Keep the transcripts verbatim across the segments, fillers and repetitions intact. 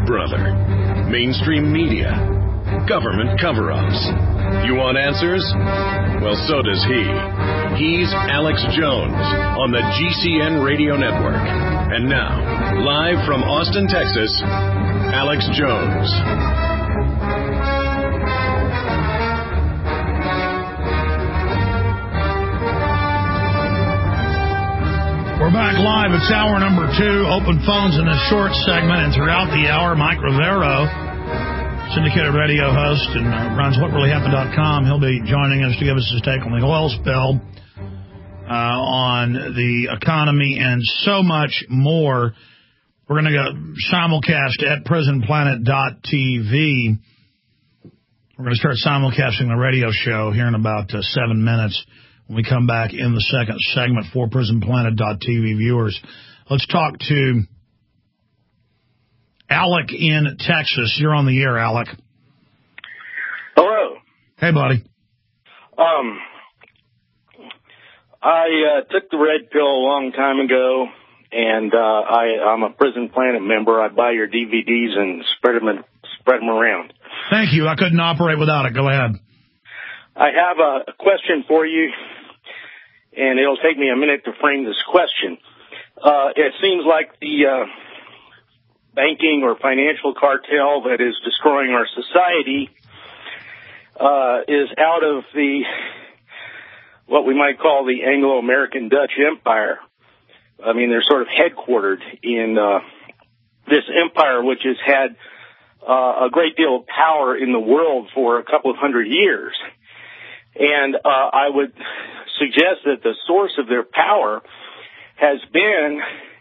brother. Mainstream media. Government cover-ups. You want answers? Well, so does he. He's Alex Jones on the G C N Radio Network. And now, live from Austin, Texas, Alex Jones. We're back live. It's hour number two. Open phones in this short segment, and throughout the hour, Mike Rivero, syndicated radio host, and uh, runs what really happened dot com. He'll be joining us to give us his take on the oil spill, uh, on the economy, and so much more. We're going to go simulcast at prison planet dot t v. We're going to start simulcasting the radio show here in about uh, seven minutes. When we come back in the second segment for prison planet dot t v viewers. Let's talk to Alec in Texas. You're on the air, Alec. Hello. Hey, buddy. Um, I uh, took the red pill a long time ago, and uh, I, I'm a Prison Planet member. I buy your D V Ds and spread them, spread them around. Thank you. I couldn't operate without it. Go ahead. I have a question for you, and it'll take me a minute to frame this question. Uh, it seems like the uh, banking or financial cartel that is destroying our society uh, is out of the, what we might call the Anglo-American Dutch Empire. I mean, they're sort of headquartered in uh, this empire, which has had uh, a great deal of power in the world for a couple of hundred years. And uh, I would suggest that the source of their power has been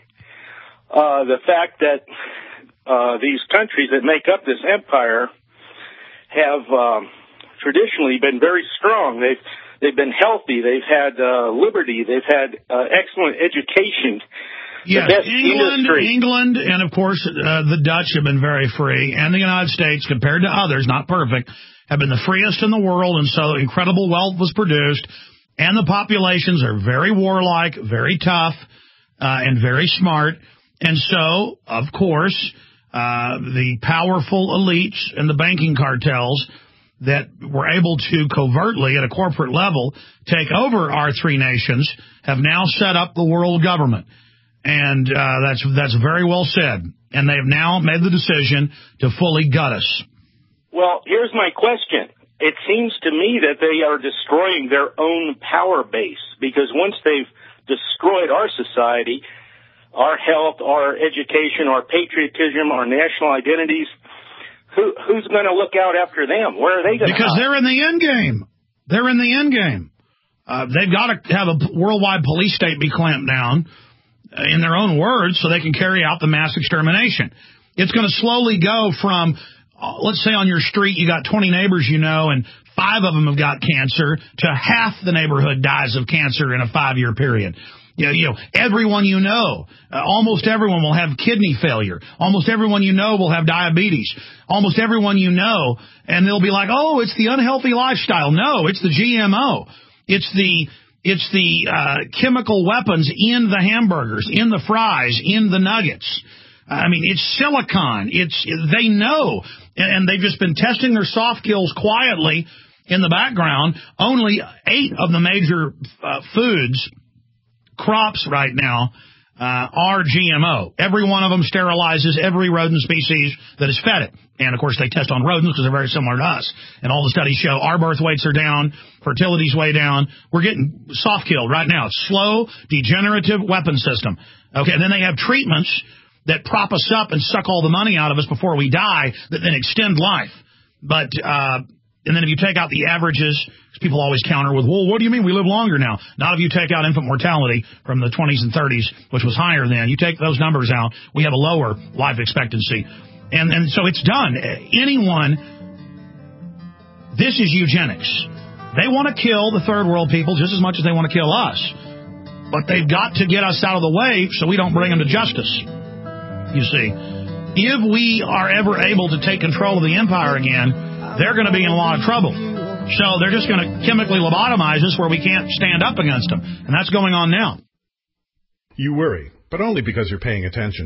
uh, the fact that uh, these countries that make up this empire have um, traditionally been very strong. They've they've been healthy. They've had uh, liberty. They've had uh, excellent education. Yes, England, England, and of course uh, the Dutch have been very free, and the United States, compared to others, not perfect, have been the freest in the world, and so incredible wealth was produced, and the populations are very warlike, very tough, uh, and very smart, and so, of course, uh, the powerful elites and the banking cartels that were able to covertly, at a corporate level, take over our three nations have now set up the world government. And uh, that's that's very well said. And they have now made the decision to fully gut us. Well, here's my question. It seems to me that they are destroying their own power base, because once they've destroyed our society, our health, our education, our patriotism, our national identities, who, who's going to look out after them? Where are they going to Because they're in the end game. They're in the end game. Uh, they've got to have a worldwide police state be clamped down, in their own words, so they can carry out the mass extermination. It's going to slowly go from, uh, let's say on your street you got twenty neighbors you know, and five of them have got cancer, to half the neighborhood dies of cancer in a five-year period. You know, you know everyone you know, uh, almost everyone will have kidney failure. Almost everyone you know will have diabetes. Almost everyone you know, and they'll be like, oh, it's the unhealthy lifestyle. No, it's the G M O. It's the... It's the uh, chemical weapons in the hamburgers, in the fries, in the nuggets. I mean, it's silicon. It's they know, and they've just been testing their soft kills quietly in the background. Only eight of the major uh, foods, crops right now, uh, are G M O. Every one of them sterilizes every rodent species that is fed it. And, of course, they test on rodents because they're very similar to us. And all the studies show our birth weights are down, fertility's way down. We're getting soft killed right now. It's slow, degenerative weapon system. Okay, and then they have treatments that prop us up and suck all the money out of us before we die that then extend life. But, uh, and then if you take out the averages, people always counter with, well, what do you mean we live longer now? Not if you take out infant mortality from the twenties and thirties, which was higher then. You take those numbers out, we have a lower life expectancy. And, and so it's done. Anyone, this is eugenics. They want to kill the third world people just as much as they want to kill us. But they've got to get us out of the way so we don't bring them to justice. You see, if we are ever able to take control of the empire again, they're going to be in a lot of trouble. So they're just going to chemically lobotomize us where we can't stand up against them. And that's going on now. You worry, but only because you're paying attention.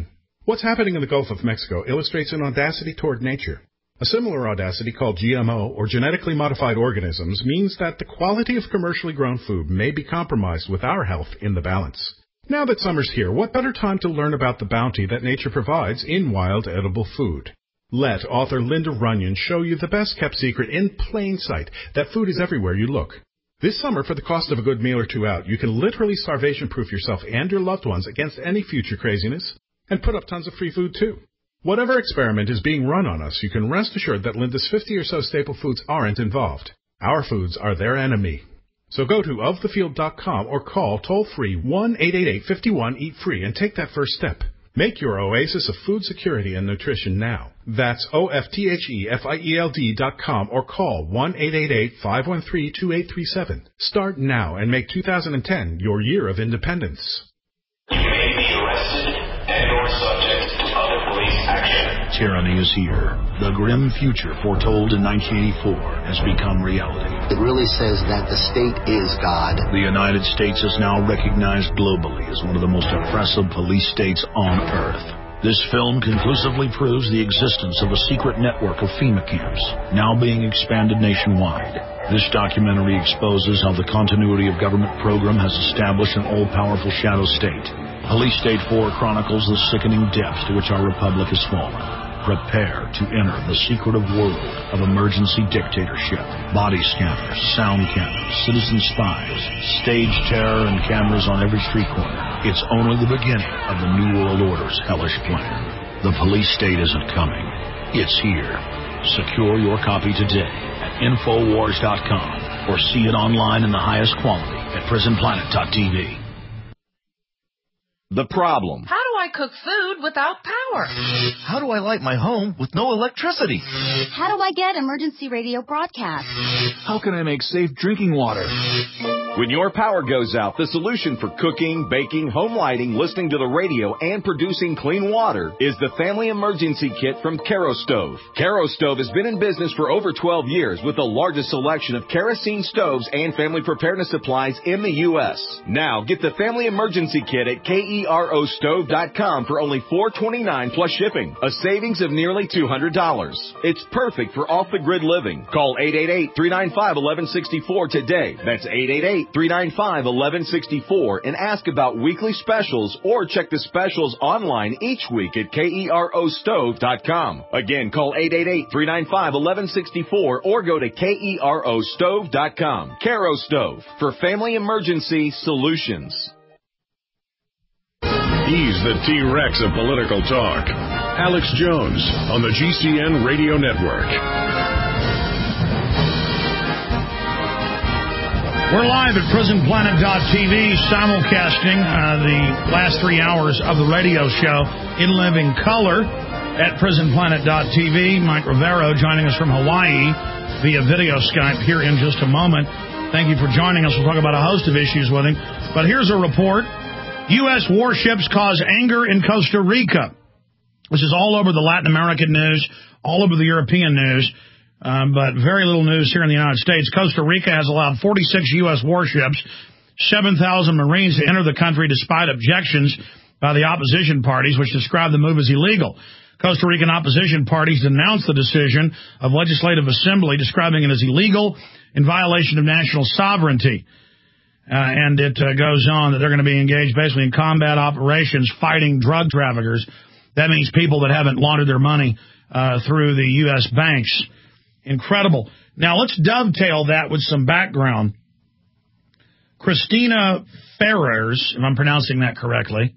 What's happening in the Gulf of Mexico illustrates an audacity toward nature. A similar audacity called G M O, or genetically modified organisms, means that the quality of commercially grown food may be compromised with our health in the balance. Now that summer's here, what better time to learn about the bounty that nature provides in wild edible food? Let author Linda Runyon show you the best-kept secret in plain sight, that food is everywhere you look. This summer, for the cost of a good meal or two out, you can literally starvation-proof yourself and your loved ones against any future craziness, and put up tons of free food, too. Whatever experiment is being run on us, you can rest assured that Linda's fifty or so staple foods aren't involved. Our foods are their enemy. So go to of the field dot com or call toll-free one eight eight eight, five one, eat free and take that first step. Make your oasis of food security and nutrition now. That's O F T H E F I E L D dot com or call one eight eight eight, five one three, two eight three seven. Start now and make two thousand ten your year of independence. You may be arrested and or subject to other police action. Tyranny is here. The grim future foretold in nineteen eighty-four has become reality. It really says that the state is God. The United States is now recognized globally as one of the most oppressive police states on Earth. This film conclusively proves the existence of a secret network of FEMA camps, now being expanded nationwide. This documentary exposes how the continuity of government program has established an all-powerful shadow state. Police State four chronicles the sickening depths to which our republic has fallen. Prepare to enter the secretive world of emergency dictatorship. Body scanners, sound cannons, citizen spies, stage terror, and cameras on every street corner. It's only the beginning of the New World Order's hellish plan. The police state isn't coming. It's here. Secure your copy today at infowars dot com or see it online in the highest quality at prison planet dot t v. The problem. How do I cook food without power? How do I light my home with no electricity? How do I get emergency radio broadcasts? How can I make safe drinking water? When your power goes out, the solution for cooking, baking, home lighting, listening to the radio, and producing clean water is the Family Emergency Kit from Kerastove. Kerastove has been in business for over twelve years with the largest selection of kerosene stoves and family preparedness supplies in the U S Now, get the Family Emergency Kit at kero stove dot com for only four dollars and twenty-nine cents plus shipping, a savings of nearly two hundred dollars. It's perfect for off-the-grid living. Call eight eight eight, three nine five, one one six four today. That's eight eight eight, three nine five, one one six four and ask about weekly specials or check the specials online each week at kero stove dot com. Again, call eight eight eight, three nine five, one one six four or go to kero stove dot com. Kerastove for family emergency solutions. He's the T-Rex of political talk. Alex Jones on the G C N Radio Network. We're live at prison planet dot t v, simulcasting uh, the last three hours of the radio show in living color at prison planet dot t v. Mike Rivero joining us from Hawaii via video Skype here in just a moment. Thank you for joining us. We'll talk about a host of issues with him. But here's a report. U S warships cause anger in Costa Rica. This is all over the Latin American news, all over the European news, um, but very little news here in the United States. Costa Rica has allowed forty-six U S warships, seven thousand Marines to enter the country despite objections by the opposition parties, which describe the move as illegal. Costa Rican opposition parties denounced the decision of Legislative Assembly, describing it as illegal in violation of national sovereignty. Uh, and it uh, goes on that they're going to be engaged basically in combat operations fighting drug traffickers. That means people that haven't laundered their money uh, through the U S banks. Incredible. Now, let's dovetail that with some background. Cristina Ferrers, if I'm pronouncing that correctly,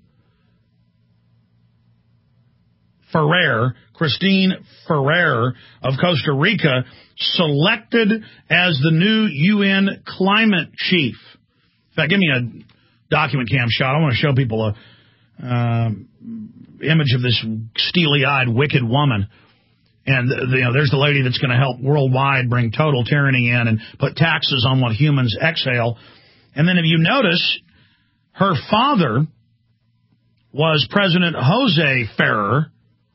Ferrer, Christine Ferrer of Costa Rica, selected as the new U N climate chief. In fact, give me a document cam shot. I want to show people a uh, image of this steely-eyed, wicked woman. And the, you know, there's the lady that's going to help worldwide bring total tyranny in and put taxes on what humans exhale. And then if you notice, her father was President Jose Ferrer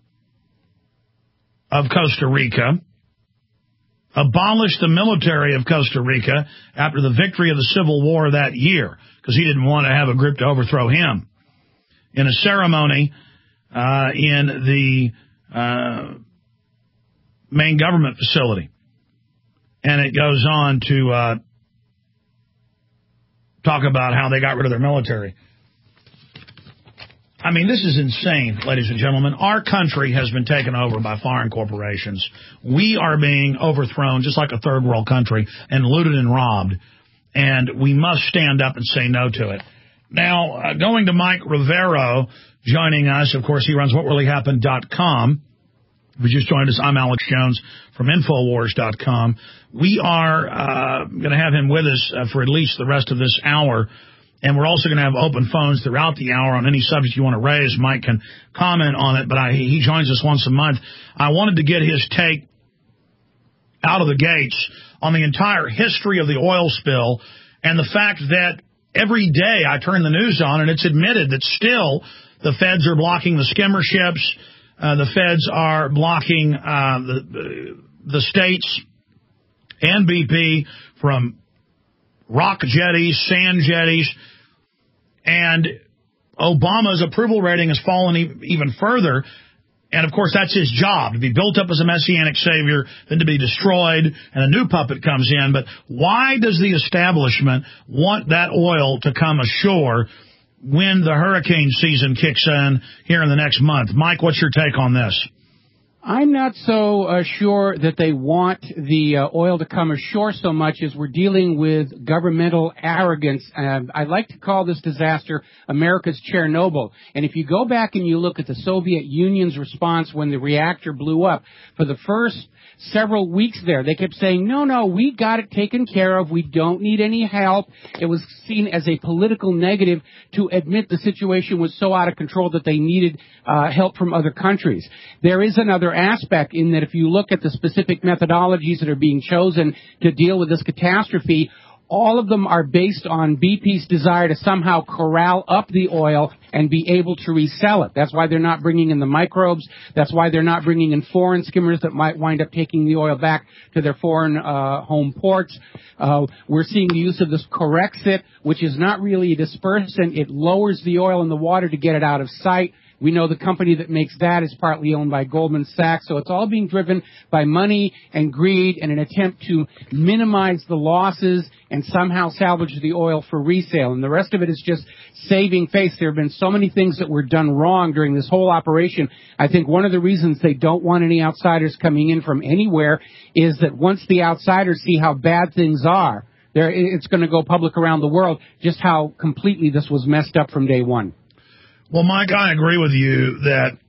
of Costa Rica, abolished the military of Costa Rica after the victory of the Civil War that year, because he didn't want to have a group to overthrow him. In a ceremony uh, in the uh, main government facility. And it goes on to uh, talk about how they got rid of their military. I mean, this is insane, ladies and gentlemen. Our country has been taken over by foreign corporations. We are being overthrown just like a third world country and looted and robbed. And we must stand up and say no to it. Now, uh, going to Mike Rivero joining us. Of course, he runs what really happened dot com. If you just joined us, I'm Alex Jones from Infowars dot com. We are uh, going to have him with us uh, for at least the rest of this hour. And we're also going to have open phones throughout the hour on any subject you want to raise. Mike can comment on it, but I, he joins us once a month. I wanted to get his take out of the gates on the entire history of the oil spill and the fact that every day I turn the news on and it's admitted that still the feds are blocking the skimmer ships. Uh, the feds are blocking uh, the, the states and B P from rock jetties, sand jetties, and Obama's approval rating has fallen e- even further. And, of course, that's his job, to be built up as a messianic savior, then to be destroyed, and a new puppet comes in. But why does the establishment want that oil to come ashore when the hurricane season kicks in here in the next month? Mike, what's your take on this? I'm not so uh, sure that they want the uh, oil to come ashore so much as we're dealing with governmental arrogance. Uh, I like to call this disaster America's Chernobyl. And if you go back and you look at the Soviet Union's response when the reactor blew up, for the first several weeks there, they kept saying, no, no, we got it taken care of. We don't need any help. It was seen as a political negative to admit the situation was so out of control that they needed uh, help from other countries. There is another aspect in that if you look at the specific methodologies that are being chosen to deal with this catastrophe, all of them are based on B P's desire to somehow corral up the oil and be able to resell it. That's why they're not bringing in the microbes. That's why they're not bringing in foreign skimmers that might wind up taking the oil back to their foreign uh, home ports. Uh, we're seeing the use of this Corexit, which is not really a dispersant. It lowers the oil in the water to get it out of sight. We know the company that makes that is partly owned by Goldman Sachs, so it's all being driven by money and greed and an attempt to minimize the losses and somehow salvage the oil for resale. And the rest of it is just saving face. There have been so many things that were done wrong during this whole operation. I think one of the reasons they don't want any outsiders coming in from anywhere is that once the outsiders see how bad things are, there, it's going to go public around the world just how completely this was messed up from day one. Well, Mike, I agree with you that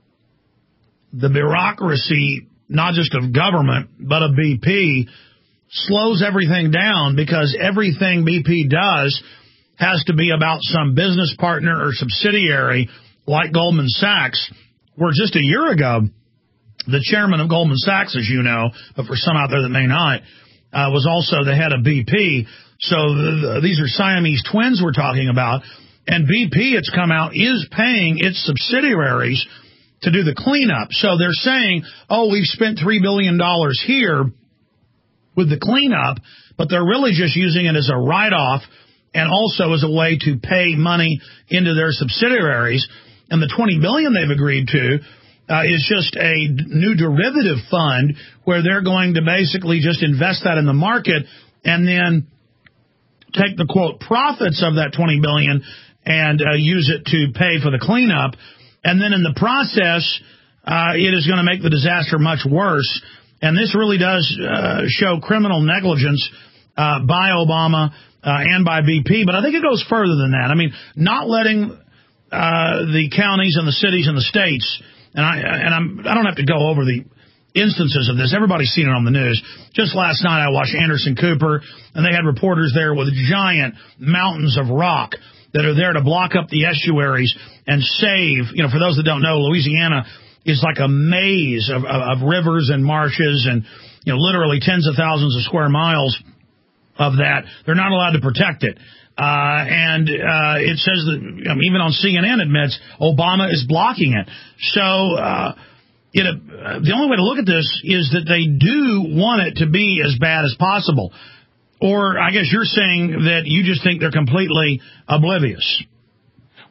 the bureaucracy, not just of government, but of B P, slows everything down because everything B P does has to be about some business partner or subsidiary like Goldman Sachs, where just a year ago, the chairman of Goldman Sachs, as you know, but for some out there that may not, uh, was also the head of B P. So th- th- these are Siamese twins we're talking about. And B P, it's come out, is paying its subsidiaries to do the cleanup. So they're saying, oh, we've spent three billion dollars here with the cleanup, but they're really just using it as a write-off and also as a way to pay money into their subsidiaries. And the twenty billion dollars they've agreed to uh, is just a new derivative fund where they're going to basically just invest that in the market and then take the, quote, profits of that twenty billion dollars and uh, use it to pay for the cleanup. And then in the process, uh, it is going to make the disaster much worse. And this really does uh, show criminal negligence uh, by Obama uh, and by B P. But I think it goes further than that. I mean, not letting uh, the counties and the cities and the states, and I and I'm, I don't have to go over the instances of this. Everybody's seen it on the news. Just last night I watched Anderson Cooper, and they had reporters there with giant mountains of rock that are there to block up the estuaries and save, you know, for those that don't know, Louisiana is like a maze of, of, of rivers and marshes and, you know, literally tens of thousands of square miles of that. They're not allowed to protect it. Uh, and uh, it says that, I mean, even on C N N admits Obama is blocking it. So uh, it, uh, the only way to look at this is that they do want it to be as bad as possible. Or I guess you're saying that you just think they're completely oblivious.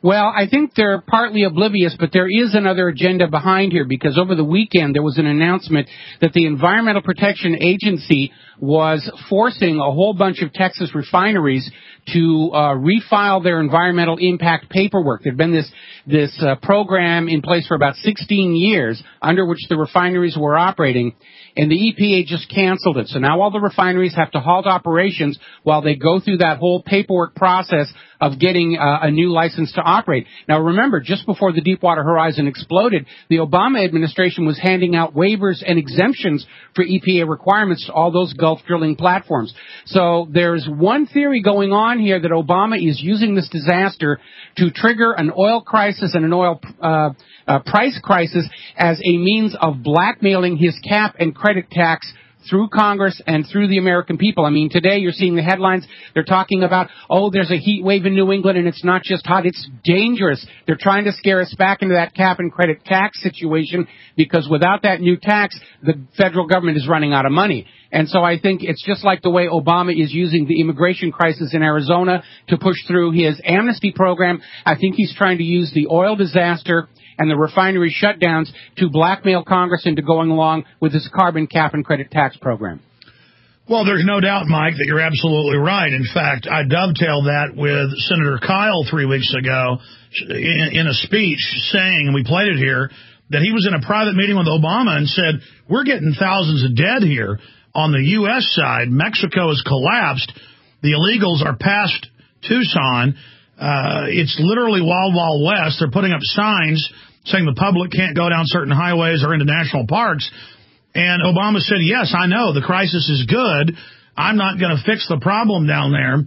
Well, I think they're partly oblivious, but there is another agenda behind here, because over the weekend there was an announcement that the Environmental Protection Agency was forcing a whole bunch of Texas refineries to uh, refile their environmental impact paperwork. There'd been this this uh, program in place for about sixteen years under which the refineries were operating, and the E P A just canceled it. So now all the refineries have to halt operations while they go through that whole paperwork process of getting uh, a new license to operate. Now remember, just before the Deepwater Horizon exploded, the Obama administration was handing out waivers and exemptions for E P A requirements to all those Gulf drilling platforms. So there's one theory going on here that Obama is using this disaster to trigger an oil crisis and an oil uh, uh, price crisis as a means of blackmailing his cap and credit tax through Congress and through the American people. I mean, today you're seeing the headlines. They're talking about, oh, there's a heat wave in New England, and it's not just hot, it's dangerous. They're trying to scare us back into that cap and credit tax situation, because without that new tax, the federal government is running out of money. And so I think it's just like the way Obama is using the immigration crisis in Arizona to push through his amnesty program. I think he's trying to use the oil disaster and the refinery shutdowns to blackmail Congress into going along with this carbon cap and credit tax program. Well, there's no doubt, Mike, that you're absolutely right. In fact, I dovetailed that with Senator Kyle three weeks ago in, in a speech saying, and we played it here, that he was in a private meeting with Obama and said, we're getting thousands of dead here on the U S side. Mexico has collapsed. The illegals are past Tucson. Uh, it's literally Wild Wild West. They're putting up signs saying the public can't go down certain highways or into national parks. And Obama said, yes, I know, the crisis is good. I'm not going to fix the problem down there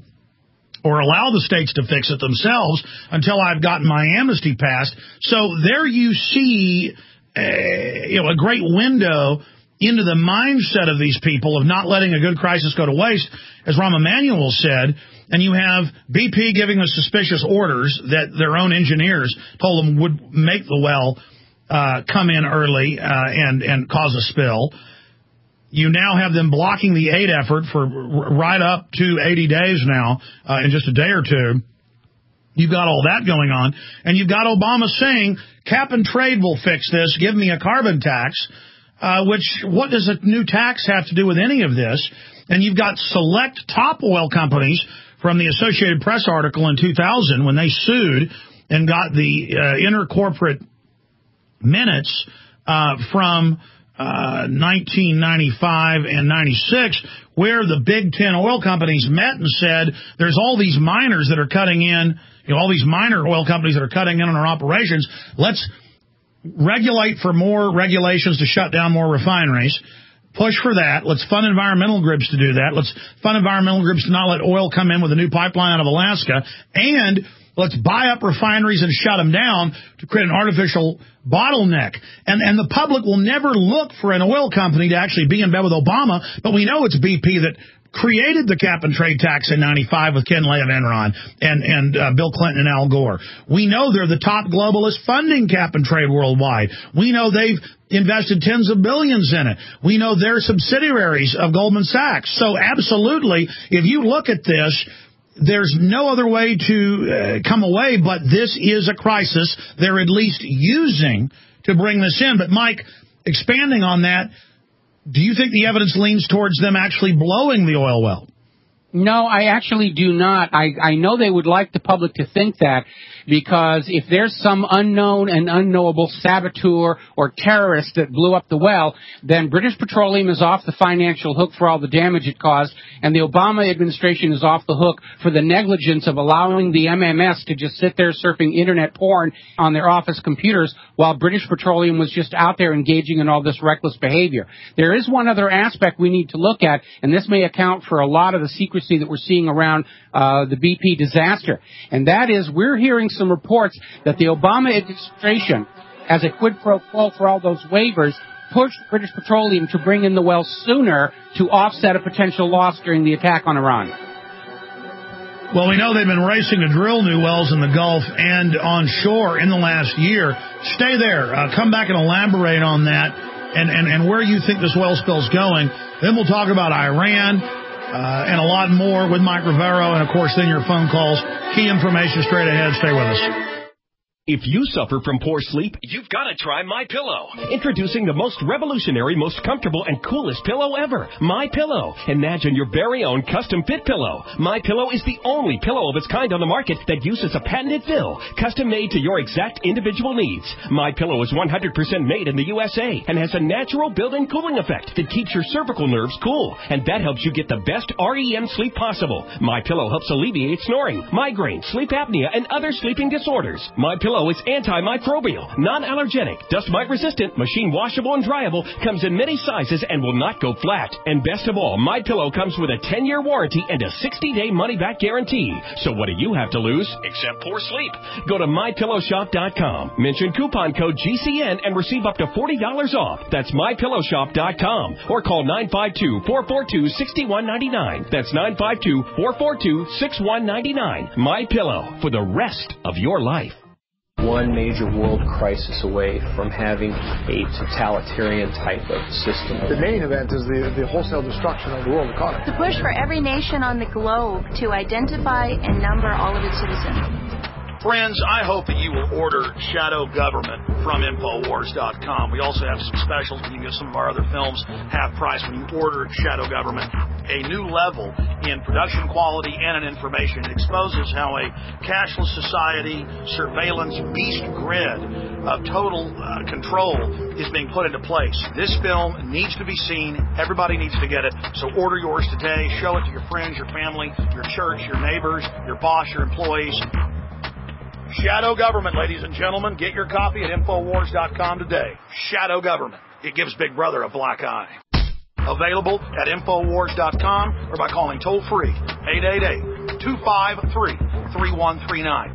or allow the states to fix it themselves until I've gotten my amnesty passed. So there you see a, you know, a great window into the mindset of these people of not letting a good crisis go to waste, as Rahm Emanuel said. And you have B P giving the suspicious orders that their own engineers told them would make the well uh, come in early uh, and, and cause a spill. You now have them blocking the aid effort for right up to eighty days now, uh, in just a day or two. You've got all that going on. And you've got Obama saying, cap and trade will fix this, give me a carbon tax, uh, which what does a new tax have to do with any of this? And you've got select top oil companies from the Associated Press article in two thousand when they sued and got the uh, intercorporate minutes uh, from uh, nineteen ninety-five and ninety-six, where the big ten oil companies met and said, there's all these miners that are cutting in, you know, all these minor oil companies that are cutting in on our operations. Let's regulate for more regulations to shut down more refineries. Push for that. Let's fund environmental groups to do that. Let's fund environmental groups to not let oil come in with a new pipeline out of Alaska. And let's buy up refineries and shut them down to create an artificial bottleneck. And and the public will never look for an oil company to actually be in bed with Obama, but we know it's B P that created the cap and trade tax in ninety-five with Ken Lay of Enron and, and uh, Bill Clinton and Al Gore. We know they're the top globalist funding cap and trade worldwide. We know they've invested tens of billions in it. We know they're subsidiaries of Goldman Sachs. So absolutely, if you look at this, there's no other way to uh, come away but this is a crisis they're at least using to bring this in. But, Mike, expanding on that, do you think the evidence leans towards them actually blowing the oil well? No, I actually do not. I, I know they would like the public to think that, because if there's some unknown and unknowable saboteur or terrorist that blew up the well, then British Petroleum is off the financial hook for all the damage it caused, and the Obama administration is off the hook for the negligence of allowing the M M S to just sit there surfing internet porn on their office computers while British Petroleum was just out there engaging in all this reckless behavior. There is one other aspect we need to look at, and this may account for a lot of the secrecy that we're seeing around uh, the B P disaster, and that is we're hearing some reports that the Obama administration, as a quid pro quo for all those waivers, pushed British Petroleum to bring in the well sooner to offset a potential loss during the attack on Iran. Well, we know they've been racing to drill new wells in the Gulf and onshore in the last year. Stay there. Uh, come back and elaborate on that and, and, and where you think this well spill's going. Then we'll talk about Iran uh, and a lot more with Mike Rivero. And, of course, then your phone calls. Key information straight ahead. Stay with us. If you suffer from poor sleep, you've got to try MyPillow. Introducing the most revolutionary, most comfortable, and coolest pillow ever, MyPillow. Imagine your very own custom-fit pillow. MyPillow is the only pillow of its kind on the market that uses a patented fill, custom-made to your exact individual needs. MyPillow is one hundred percent made in the U S A and has a natural built-in cooling effect that keeps your cervical nerves cool, and that helps you get the best R E M sleep possible. MyPillow helps alleviate snoring, migraine, sleep apnea, and other sleeping disorders. MyPillow is antimicrobial, non-allergenic, dust mite resistant, machine washable and dryable, comes in many sizes and will not go flat. And best of all, MyPillow comes with a ten-year warranty and a sixty-day money-back guarantee. So what do you have to lose except poor sleep? Go to my pillow shop dot com, mention coupon code G C N and receive up to forty dollars off. That's my pillow shop dot com or call nine five two, four four two, six one nine nine. That's nine five two, four four two, six one nine nine. MyPillow, for the rest of your life. One major world crisis away from having a totalitarian type of system. The main event is the, the wholesale destruction of the world economy. The push for every nation on the globe to identify and number all of its citizens. Friends, I hope that you will order Shadow Government from Infowars dot com. We also have some specials. You can get some of our other films half price when you order Shadow Government. A new level in production quality and in information. It exposes how a cashless society, surveillance beast grid of total uh, control is being put into place. This film needs to be seen. Everybody needs to get it. So order yours today. Show it to your friends, your family, your church, your neighbors, your boss, your employees. Shadow Government, ladies and gentlemen. Get your copy at Infowars dot com today. Shadow Government. It gives Big Brother a black eye. Available at Infowars dot com or by calling toll-free eight eight eight, two five three, three one three nine.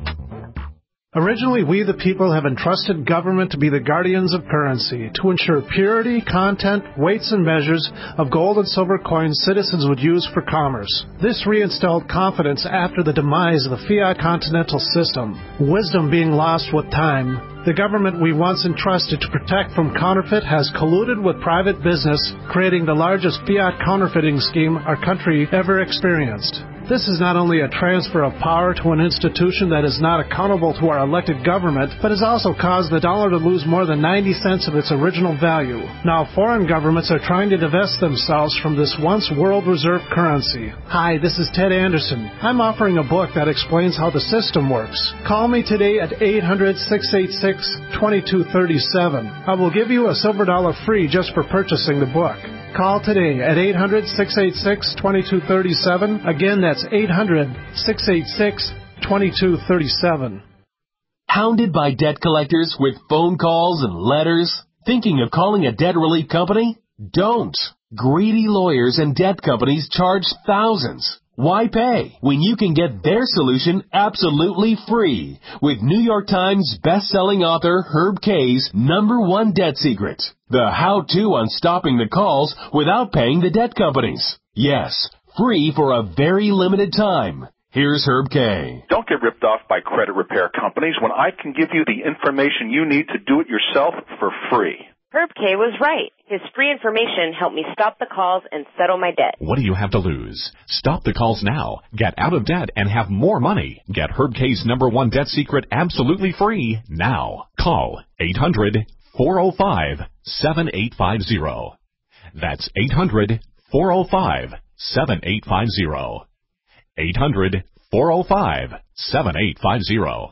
Originally, we the people have entrusted government to be the guardians of currency, to ensure purity, content, weights, and measures of gold and silver coins citizens would use for commerce. This reinstalled confidence after the demise of the fiat continental system, wisdom being lost with time. The government we once entrusted to protect from counterfeit has colluded with private business, creating the largest fiat counterfeiting scheme our country ever experienced. This is not only a transfer of power to an institution that is not accountable to our elected government, but has also caused the dollar to lose more than ninety cents of its original value. Now foreign governments are trying to divest themselves from this once world reserve currency. Hi, this is Ted Anderson. I'm offering a book that explains how the system works. Call me today at eight hundred, six eight six, two two three seven. I will give you a silver dollar free just for purchasing the book. Call today at eight hundred, six eight six, two two three seven. Again, that's eight hundred, six eight six, two two three seven. Hounded by debt collectors with phone calls and letters? Thinking of calling a debt relief company? Don't. Greedy lawyers and debt companies charge thousands. Why pay when you can get their solution absolutely free with New York Times best-selling author Herb Kay's number one debt secret, the how-to on stopping the calls without paying the debt companies. Yes, free for a very limited time. Here's Herb Kay. Don't get ripped off by credit repair companies when I can give you the information you need to do it yourself for free. Herb Kay was right. His free information helped me stop the calls and settle my debt. What do you have to lose? Stop the calls now. Get out of debt and have more money. Get Herb Kay's number one debt secret absolutely free now. Call eight hundred, four oh five, seven eight five zero. That's eight hundred, four oh five, seven eight five zero. eight hundred, four oh five, seven eight five zero.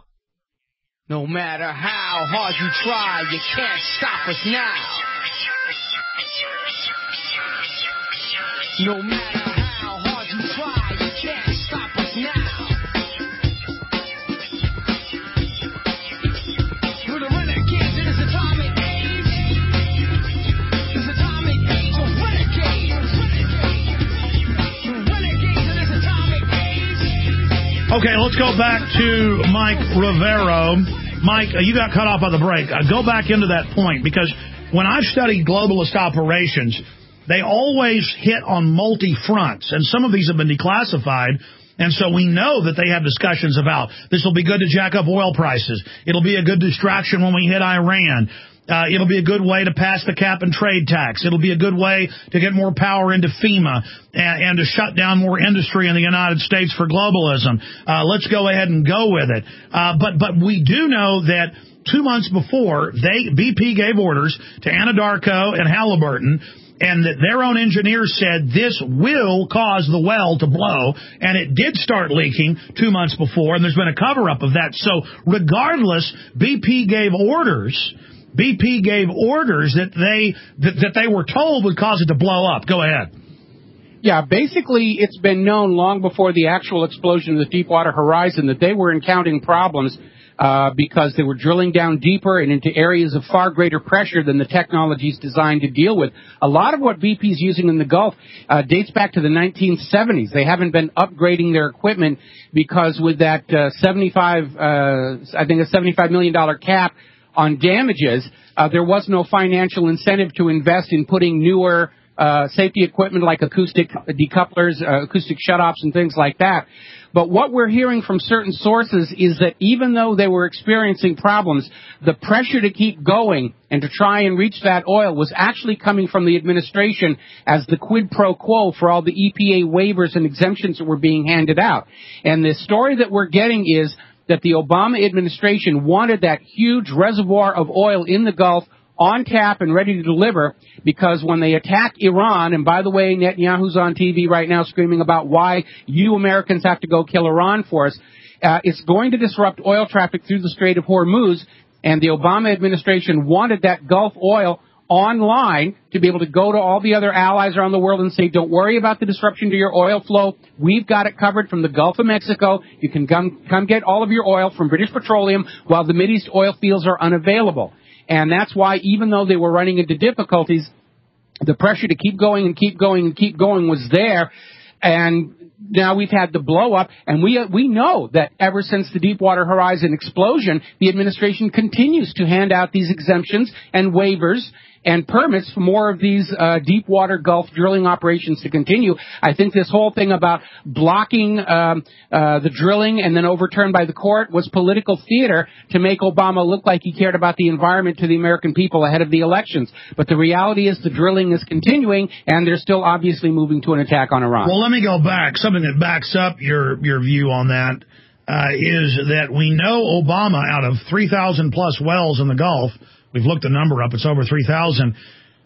No matter how hard you try, you can't stop us now. No matter how hard you try, you can't stop us now. We're the renegades in this atomic age. This atomic age of renegades. Renegades in this atomic age. Okay, let's go back to Mike Rivero. Mike, uh, you got cut off by the break. Uh, go back into that point, because when I've studied globalist operations, they always hit on multi-fronts, and some of these have been declassified, and so we know that they have discussions about this will be good to jack up oil prices. It'll be a good distraction when we hit Iran. Uh, it'll be a good way to pass the cap and trade tax. It'll be a good way to get more power into FEMA and, and to shut down more industry in the United States for globalism. Uh, let's go ahead and go with it. Uh, but but we do know that two months before, they B P gave orders to Anadarko and Halliburton, and that their own engineers said this will cause the well to blow, and it did start leaking two months before, and there's been a cover-up of that. So regardless, B P gave orders. B P gave orders that they that, that they were told would cause it to blow up. Go ahead. Yeah, basically, it's been known long before the actual explosion of the Deepwater Horizon that they were encountering problems uh, because they were drilling down deeper and into areas of far greater pressure than the technology is designed to deal with. A lot of what B P is using in the Gulf uh, dates back to the nineteen seventies. They haven't been upgrading their equipment because with that uh, seventy-five, uh, I think a seventy-five million dollars cap on damages, uh, there was no financial incentive to invest in putting newer uh, safety equipment like acoustic decouplers, uh, acoustic shutoffs, and things like that. But what we're hearing from certain sources is that even though they were experiencing problems, the pressure to keep going and to try and reach that oil was actually coming from the administration as the quid pro quo for all the E P A waivers and exemptions that were being handed out. And the story that we're getting is that the Obama administration wanted that huge reservoir of oil in the Gulf on tap and ready to deliver because when they attack Iran, and by the way, Netanyahu's on T V right now screaming about why you Americans have to go kill Iran for us, uh, it's going to disrupt oil traffic through the Strait of Hormuz, and the Obama administration wanted that Gulf oil online to be able to go to all the other allies around the world and say, don't worry about the disruption to your oil flow. We've got it covered from the Gulf of Mexico. You can come, come get all of your oil from British Petroleum while the Mideast oil fields are unavailable. And that's why even though they were running into difficulties, the pressure to keep going and keep going and keep going was there. And now we've had the blow up, and we uh, we know that ever since the Deepwater Horizon explosion, the administration continues to hand out these exemptions and waivers and permits for more of these uh, deep water Gulf drilling operations to continue. I think this whole thing about blocking um, uh, the drilling and then overturned by the court was political theater to make Obama look like he cared about the environment to the American people ahead of the elections. But the reality is the drilling is continuing, and they're still obviously moving to an attack on Iran. Well, let me go back. Something that backs up your, your view on that uh, is that we know Obama, out of three thousand plus wells in the Gulf, we've looked the number up, it's over three thousand,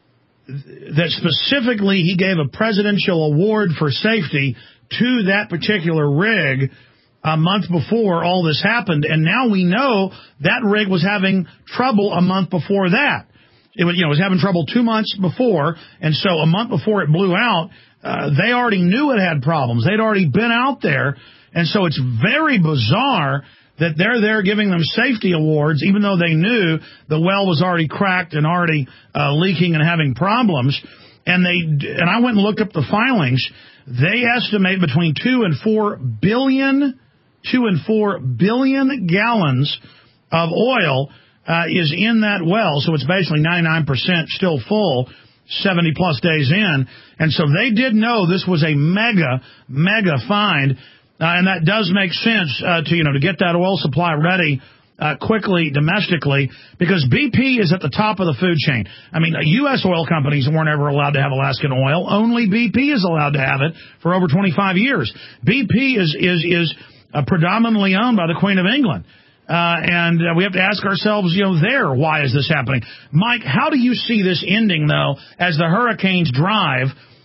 that specifically he gave a presidential award for safety to that particular rig a month before all this happened. And now we know that rig was having trouble a month before that. It was, you know, was having trouble two months before, and so a month before it blew out, uh, they already knew it had problems. They'd already been out there, and so it's very bizarre that they're there giving them safety awards, even though they knew the well was already cracked and already uh, leaking and having problems. And they and I went and looked up the filings. They estimate between two and four billion, two and four billion gallons of oil uh, is in that well. So it's basically ninety-nine percent still full, seventy plus days in. And so they did know this was a mega, mega find. Uh, and that does make sense uh, to, you know, to get that oil supply ready uh, quickly domestically, because B P is at the top of the food chain. I mean, U S oil companies weren't ever allowed to have Alaskan oil. Only B P is allowed to have it for over twenty-five years. B P is is is uh, predominantly owned by the Queen of England. Uh, and uh, we have to ask ourselves, you know, there, why is this happening? Mike, how do you see this ending, though, as the hurricanes drive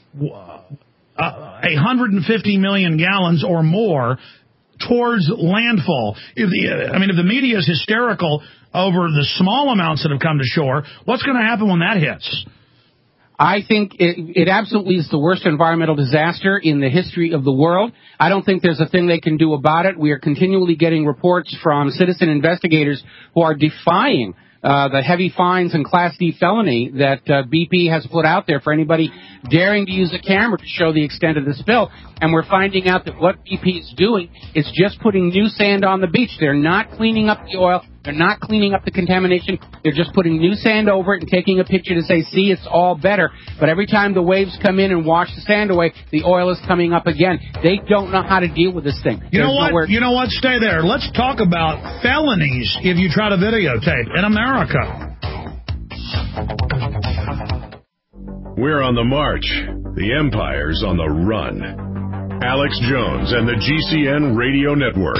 Uh, one hundred fifty million gallons or more towards landfall? If the, I mean, if the media is hysterical over the small amounts that have come to shore, what's going to happen when that hits? I think it, it absolutely is the worst environmental disaster in the history of the world. I don't think there's a thing they can do about it. We are continually getting reports from citizen investigators who are defying Uh, the heavy fines and Class D felony that uh, B P has put out there for anybody daring to use a camera to show the extent of the spill. And we're finding out that what B P is doing is just putting new sand on the beach. They're not cleaning up the oil. They're not cleaning up the contamination. They're just putting new sand over it and taking a picture to say, see, it's all better. But every time the waves come in and wash the sand away, the oil is coming up again. They don't know how to deal with this thing. You There's know what? Nowhere- you know what? Stay there. Let's talk about felonies if you try to videotape in America. We're on the march. The empire's on the run. Alex Jones and the G C N Radio Network.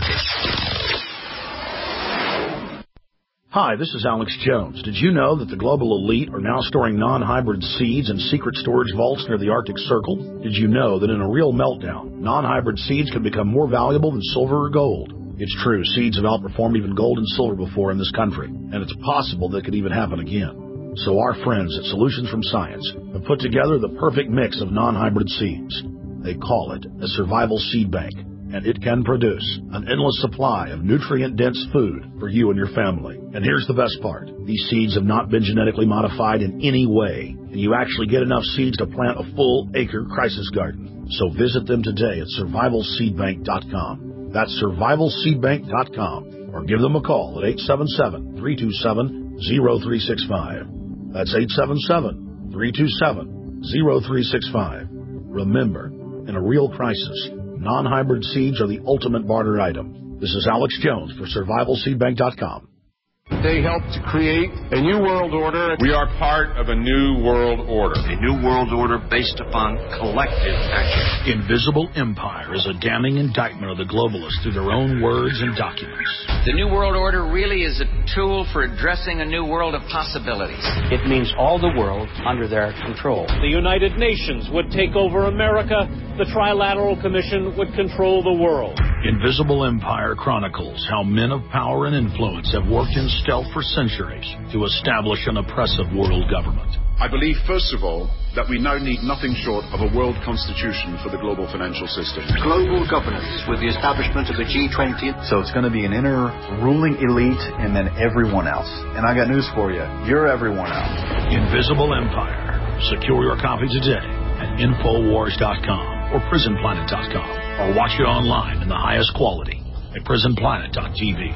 Hi, this is Alex Jones. Did you know that the global elite are now storing non-hybrid seeds in secret storage vaults near the Arctic Circle? Did you know that in a real meltdown, non-hybrid seeds can become more valuable than silver or gold? It's true, seeds have outperformed even gold and silver before in this country, and it's possible that could even happen again. So our friends at Solutions from Science have put together the perfect mix of non-hybrid seeds. They call it a survival seed bank, and it can produce an endless supply of nutrient-dense food for you and your family. And here's the best part. These seeds have not been genetically modified in any way, and you actually get enough seeds to plant a full-acre crisis garden. So visit them today at survival seed bank dot com. That's survival seed bank dot com, or give them a call at eight seven seven, three two seven, zero three six five. That's eight seven seven, three two seven, zero three six five. Remember, in a real crisis, non-hybrid seeds are the ultimate barter item. This is Alex Jones for survival seed bank dot com. They helped to create a new world order. We are part of a new world order. A new world order based upon collective action. Invisible Empire is a damning indictment of the globalists through their own words and documents. The new world order really is a tool for addressing a new world of possibilities. It means all the world under their control. The United Nations would take over America. The Trilateral Commission would control the world. Invisible Empire chronicles how men of power and influence have worked in stealth for centuries to establish an oppressive world government. I believe, first of all, that we now need nothing short of a world constitution for the global financial system. Global governance with the establishment of the G twenty. So it's going to be an inner ruling elite and then everyone else. And I got news for you. You're everyone else. Invisible Empire. Secure your copy today at infowars dot com or prison planet dot com, or watch it online in the highest quality at prison planet dot t v.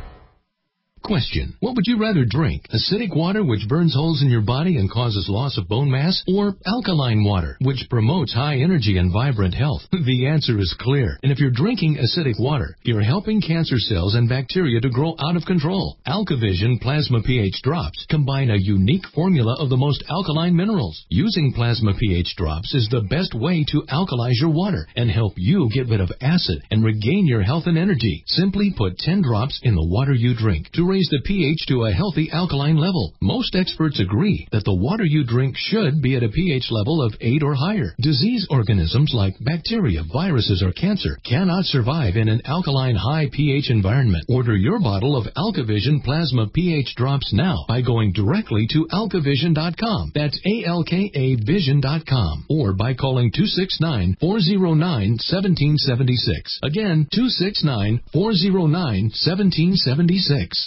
Question. What would you rather drink? Acidic water, which burns holes in your body and causes loss of bone mass? Or alkaline water, which promotes high energy and vibrant health? The answer is clear. And if you're drinking acidic water, you're helping cancer cells and bacteria to grow out of control. AlkaVision Plasma pH Drops combine a unique formula of the most alkaline minerals. Using Plasma pH Drops is the best way to alkalize your water and help you get rid of acid and regain your health and energy. Simply put ten drops in the water you drink to raise the pH to a healthy alkaline level. Most experts agree that the water you drink should be at a pH level of eight or higher. Disease organisms like bacteria, viruses, or cancer cannot survive in an alkaline high pH environment. Order your bottle of AlkaVision Plasma pH Drops now by going directly to alka vision dot com. That's A L K A vision dot com. Or by calling two six nine, four zero nine, one seven seven six. Again, two six nine, four zero nine, one seven seven six.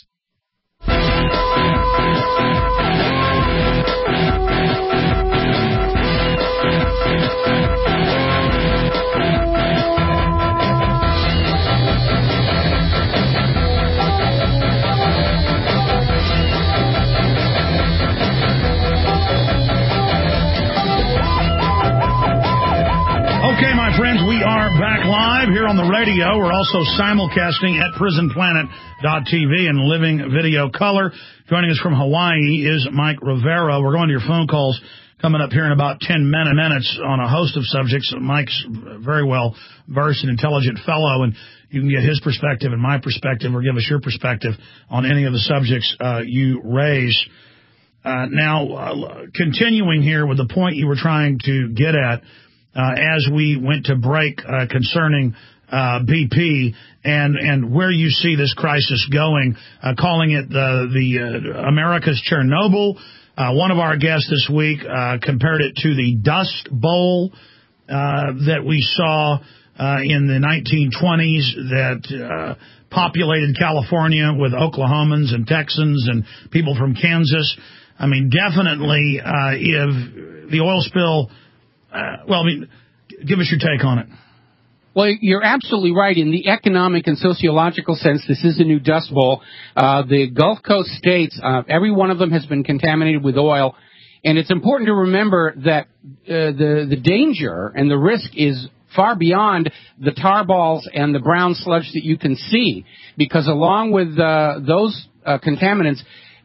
Okay, my friends, we are back live here on the radio. We're also simulcasting at prison planet dot t v and living video color. Joining us from Hawaii is Mike Rivera. We're going to your phone calls coming up here in about ten minutes on a host of subjects. Mike's very well versed and intelligent fellow, and you can get his perspective and my perspective, or give us your perspective on any of the subjects uh, you raise. Uh, now, uh, continuing here with the point you were trying to get at, Uh, as we went to break uh, concerning uh, B P and and where you see this crisis going, uh, calling it the, the uh, America's Chernobyl. Uh, one of our guests this week uh, compared it to the Dust Bowl uh, that we saw uh, in the nineteen twenties that uh, populated California with Oklahomans and Texans and people from Kansas. I mean, definitely uh, if the oil spill... Uh, well, I mean, give us your take on it. Well, you're absolutely right. In the economic and sociological sense, this is a new Dust Bowl. Uh, the Gulf Coast states, uh, every one of them has been contaminated with oil. And it's important to remember that uh, the, the danger and the risk is far beyond the tar balls and the brown sludge that you can see. Because along with uh, those uh, contaminants,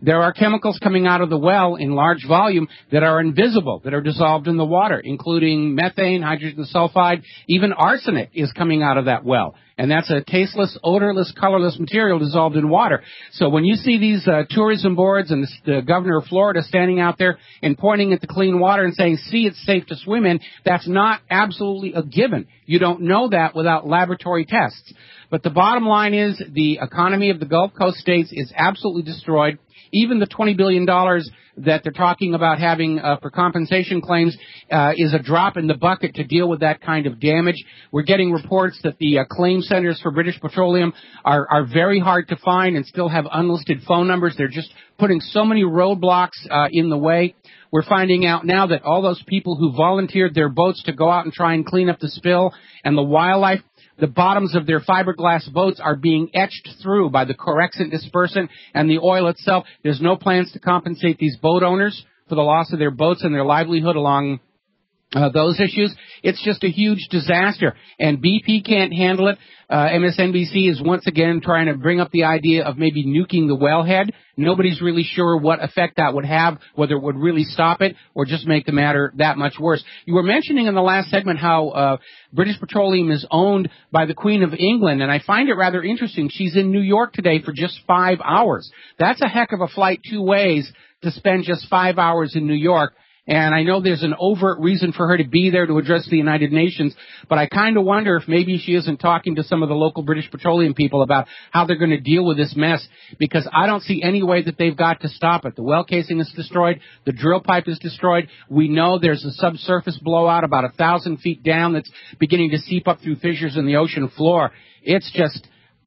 There are chemicals coming out of the well in large volume that are invisible, that are dissolved in the water, including methane, hydrogen sulfide, even arsenic is coming out of that well. And that's a tasteless, odorless, colorless material dissolved in water. So when you see these uh, tourism boards and the, the governor of Florida standing out there and pointing at the clean water and saying, see, it's safe to swim in, that's not absolutely a given. You don't know that without laboratory tests. But the bottom line is the economy of the Gulf Coast states is absolutely destroyed. Even the twenty billion dollars that they're talking about having uh, for compensation claims uh, is a drop in the bucket to deal with that kind of damage. We're getting reports that the uh, claim centers for British Petroleum are, are very hard to find and still have unlisted phone numbers. They're just putting so many roadblocks uh, in the way. We're finding out now that all those people who volunteered their boats to go out and try and clean up the spill and the wildlife, the bottoms of their fiberglass boats are being etched through by the correxant dispersant and the oil itself. There's no plans to compensate these boat owners for the loss of their boats and their livelihood along uh, those issues. It's just a huge disaster, and B P can't handle it. Uh, M S N B C is once again trying to bring up the idea of maybe nuking the wellhead. Nobody's really sure what effect that would have, whether it would really stop it or just make the matter that much worse. You were mentioning in the last segment how uh, British Petroleum is owned by the Queen of England, and I find it rather interesting. She's in New York today for just five hours. That's a heck of a flight two ways to spend just five hours in New York. And I know there's an overt reason for her to be there to address the United Nations, but I kind of wonder if maybe she isn't talking to some of the local British Petroleum people about how they're going to deal with this mess, because I don't see any way that they've got to stop it. The well casing is destroyed. The drill pipe is destroyed. We know there's a subsurface blowout about a thousand feet down that's beginning to seep up through fissures in the ocean floor. It's just,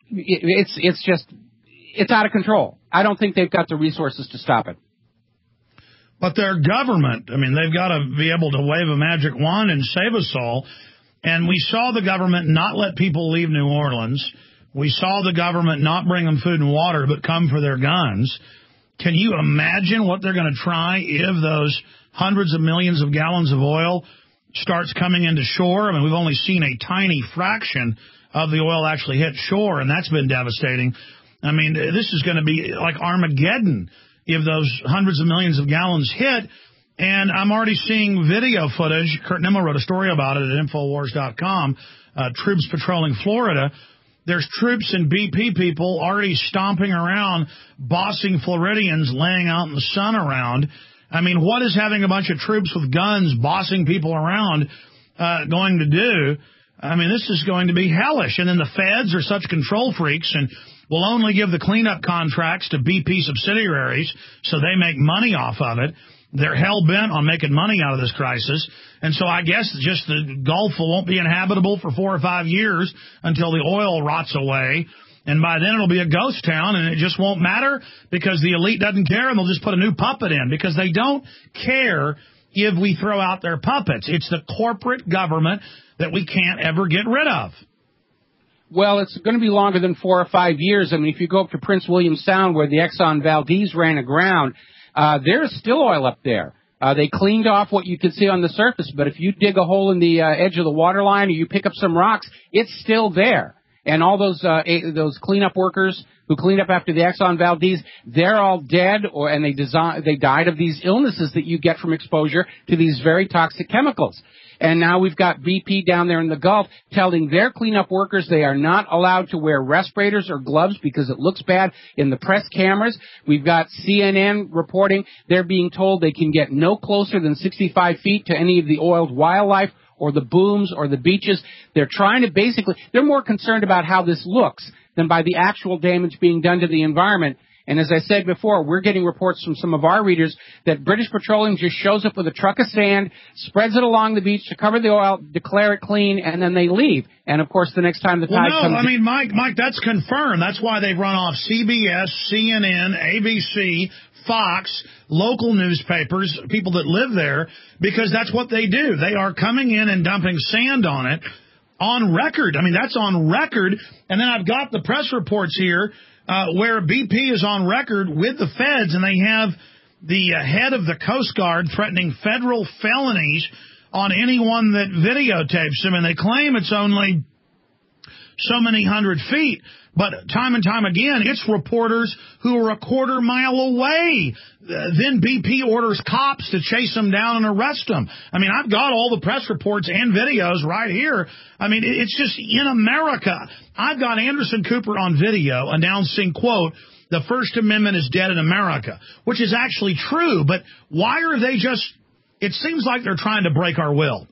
it's, it's just, it's out of control. I don't think they've got the resources to stop it. But their government, I mean, they've got to be able to wave a magic wand and save us all. And we saw the government not let people leave New Orleans. We saw the government not bring them food and water, but come for their guns. Can you imagine what they're going to try if those hundreds of millions of gallons of oil starts coming into shore? I mean, we've only seen a tiny fraction of the oil actually hit shore, and that's been devastating. I mean, this is going to be like Armageddon if those hundreds of millions of gallons hit. And I'm already seeing video footage. Kurt Nimmel wrote a story about it at Infowars dot com, uh, troops patrolling Florida. There's troops and B P people already stomping around, bossing Floridians, laying out in the sun around. I mean, what is having a bunch of troops with guns bossing people around uh, going to do? I mean, this is going to be hellish. And then the feds are such control freaks and will only give the cleanup contracts to B P subsidiaries so they make money off of it. They're hell-bent on making money out of this crisis. And so I guess just the Gulf won't be inhabitable for four or five years until the oil rots away. And by then it'll be a ghost town, and it just won't matter because the elite doesn't care, and they'll just put a new puppet in because they don't care if we throw out their puppets. It's the corporate government that we can't ever get rid of. Well, it's going to be longer than four or five years. I mean, if you go up to Prince William Sound where the Exxon Valdez ran aground, uh, there's still oil up there. Uh, they cleaned off what you could see on the surface, but if you dig a hole in the uh, edge of the waterline or you pick up some rocks, it's still there. And all those uh, a- those cleanup workers who cleaned up after the Exxon Valdez, they're all dead, or and they design, they died of these illnesses that you get from exposure to these very toxic chemicals. And now we've got B P down there in the Gulf telling their cleanup workers they are not allowed to wear respirators or gloves because it looks bad in the press cameras. We've got C N N reporting they're being told they can get no closer than sixty-five feet to any of the oiled wildlife or the booms or the beaches. They're trying to basically, they're more concerned about how this looks than by the actual damage being done to the environment. And as I said before, we're getting reports from some of our readers that British Petroleum just shows up with a truck of sand, spreads it along the beach to cover the oil, declare it clean, and then they leave. And, of course, the next time the well, tide no, comes... I mean, Mike, Mike, that's confirmed. That's why they've run off C B S, C N N, A B C, Fox, local newspapers, people that live there, because that's what they do. They are coming in and dumping sand on it on record. I mean, that's on record. And then I've got the press reports here uh, where B P is on record with the feds, and they have the uh, head of the Coast Guard threatening federal felonies on anyone that videotapes them, and they claim it's only so many hundred feet. But time and time again, it's reporters who are a quarter mile away. Uh, then B P orders cops to chase them down and arrest them. I mean, I've got all the press reports and videos right here. I mean, it's just in America. I've got Anderson Cooper on video announcing, quote, the First Amendment is dead in America, which is actually true. But why are they just, it seems like they're trying to break our will.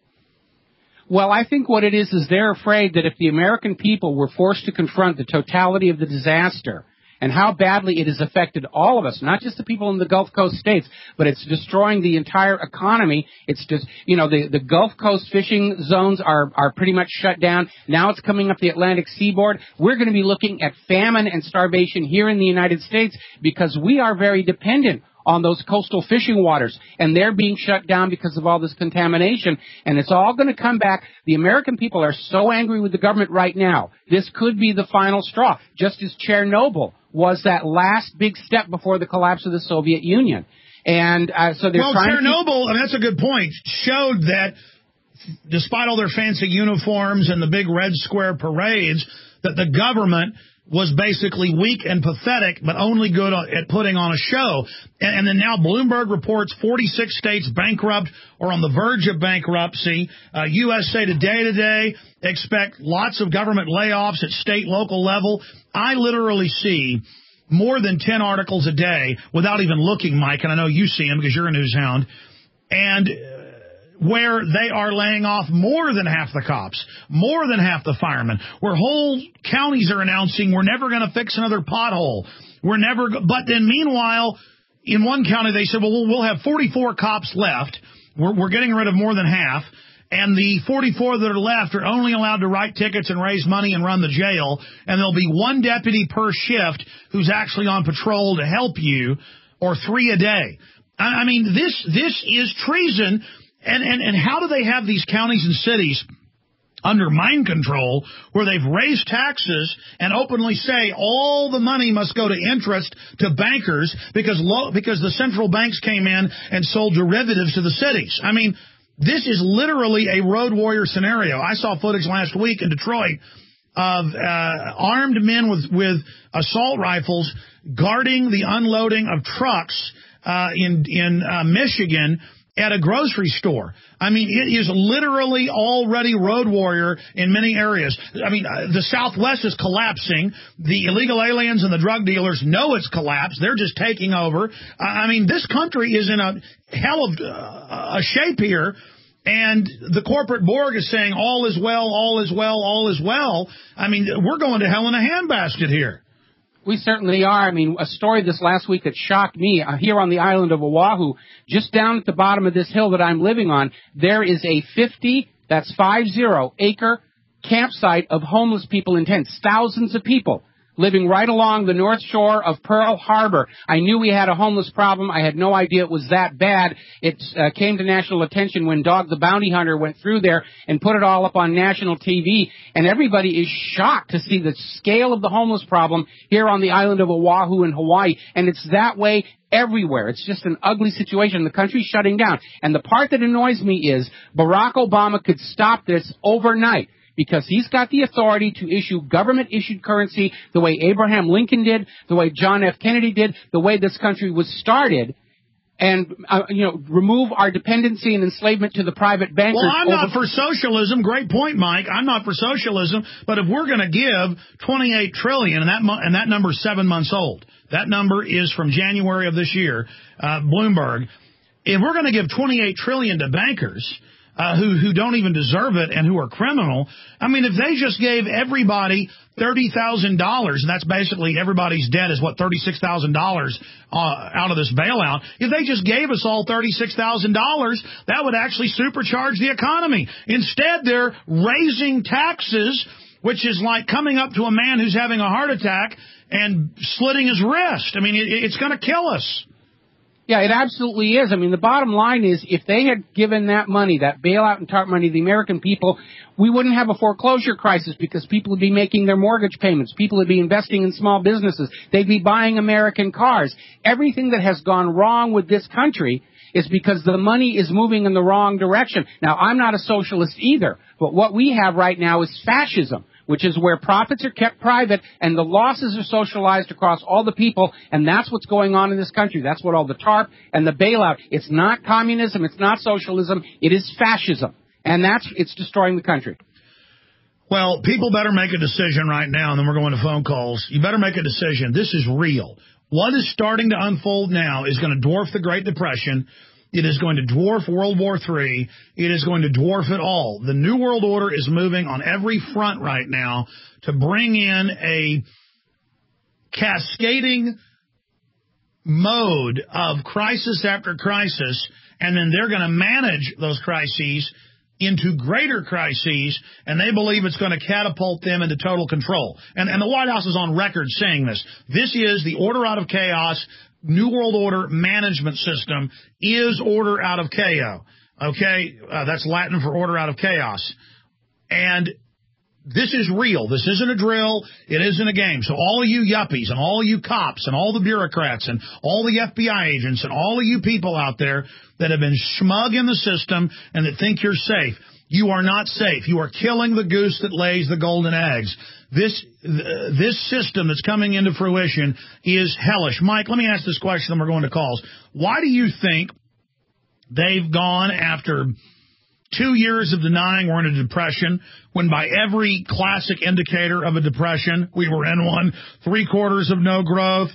Well, I think what it is is they're afraid that if the American people were forced to confront the totality of the disaster and how badly it has affected all of us, not just the people in the Gulf Coast states, but it's destroying the entire economy. It's just, you know, the, the Gulf Coast fishing zones are, are pretty much shut down. Now it's coming up the Atlantic seaboard. We're going to be looking at famine and starvation here in the United States because we are very dependent on those coastal fishing waters, and they're being shut down because of all this contamination, and it's all going to come back. The American people are so angry with the government right now. This could be the final straw, just as Chernobyl was that last big step before the collapse of the Soviet Union. And uh, so they're well, trying Chernobyl, to... I mean, that's a good point, showed that despite all their fancy uniforms and the big red square parades, that the government was basically weak and pathetic, but only good at putting on a show. And, and then now Bloomberg reports forty-six states bankrupt or on the verge of bankruptcy. Uh, U S A Today today expect lots of government layoffs at state, local level. I literally see more than ten articles a day without even looking, Mike, and I know you see them because you're a news hound, and where they are laying off more than half the cops, more than half the firemen, where whole counties are announcing we're never going to fix another pothole. We're never, but then meanwhile, in one county they said, well, we'll have forty-four cops left. We're, we're getting rid of more than half. And the forty-four that are left are only allowed to write tickets and raise money and run the jail. And there'll be one deputy per shift who's actually on patrol to help you, or three a day. I mean, this this is treason. And, and, and how do they have these counties and cities under mind control where they've raised taxes and openly say all the money must go to interest to bankers because lo- because the central banks came in and sold derivatives to the cities? I mean, this is literally a road warrior scenario. I saw footage last week in Detroit of uh, armed men with, with assault rifles guarding the unloading of trucks uh, in, in uh, Michigan at a grocery store. I mean, it is literally already road warrior in many areas. I mean, uh, the Southwest is collapsing. The illegal aliens and the drug dealers know it's collapsed. They're just taking over. Uh, I mean, this country is in a hell of uh, a shape here. And the corporate Borg is saying all is well, all is well, all is well. I mean, we're going to hell in a handbasket here. We certainly are. I mean, a story this last week that shocked me, uh, here on the island of Oahu, just down at the bottom of this hill that I'm living on, there is a fifty, that's five zero, acre campsite of homeless people in tents, thousands of people living right along the north shore of Pearl Harbor. I knew we had a homeless problem. I had no idea it was that bad. It uh, came to national attention when Dog the Bounty Hunter went through there and put it all up on national T V, and everybody is shocked to see the scale of the homeless problem here on the island of Oahu in Hawaii, and it's that way everywhere. It's just an ugly situation. The country's shutting down. And the part that annoys me is Barack Obama could stop this overnight, because he's got the authority to issue government-issued currency the way Abraham Lincoln did, the way John F. Kennedy did, the way this country was started, and, uh, you know, remove our dependency and enslavement to the private bankers. Well, I'm over- not for socialism. Great point, Mike. I'm not for socialism. But if we're going to give twenty-eight trillion dollars, and that, mo- and that number is seven months old, that number is from January of this year, uh, Bloomberg, if we're going to give twenty-eight trillion dollars to bankers, Uh, who who don't even deserve it and who are criminal. I mean, if they just gave everybody thirty thousand dollars, and that's basically everybody's debt is, what, thirty-six thousand dollars uh, out of this bailout. If they just gave us all thirty-six thousand dollars, that would actually supercharge the economy. Instead, they're raising taxes, which is like coming up to a man who's having a heart attack and slitting his wrist. I mean, it, it's going to kill us. Yeah, it absolutely is. I mean, the bottom line is if they had given that money, that bailout and TARP money to the American people, we wouldn't have a foreclosure crisis because people would be making their mortgage payments. People would be investing in small businesses. They'd be buying American cars. Everything that has gone wrong with this country is because the money is moving in the wrong direction. Now, I'm not a socialist either, but what we have right now is fascism. which is where profits are kept private and the losses are socialized across all the people, and that's what's going on in this country. That's what all the TARP and the bailout. It's not communism. It's not socialism. It is fascism, and that's it's destroying the country. Well, people better make a decision right now, and then we're going to phone calls. You better make a decision. This is real. What is starting to unfold now is going to dwarf the Great Depression. It is going to dwarf World War Three. It is going to dwarf it all. The New World Order is moving on every front right now to bring in a cascading mode of crisis after crisis, and then they're going to manage those crises into greater crises, and they believe it's going to catapult them into total control. And, and the White House is on record saying this. This is the order out of chaos. New World Order management system is order out of chaos. Okay? Uh, that's Latin for order out of chaos. And this is real. This isn't a drill. It isn't a game. So all of you yuppies and all of you cops and all the bureaucrats and all the F B I agents and all of you people out there that have been smug in the system and that think you're safe, you are not safe. You are killing the goose that lays the golden eggs. This th- this system that's coming into fruition is hellish. Mike, let me ask this question, then we're going to calls. Why do you think they've gone after two years of denying we're in a depression, when by every classic indicator of a depression, we were in one, three quarters of no growth,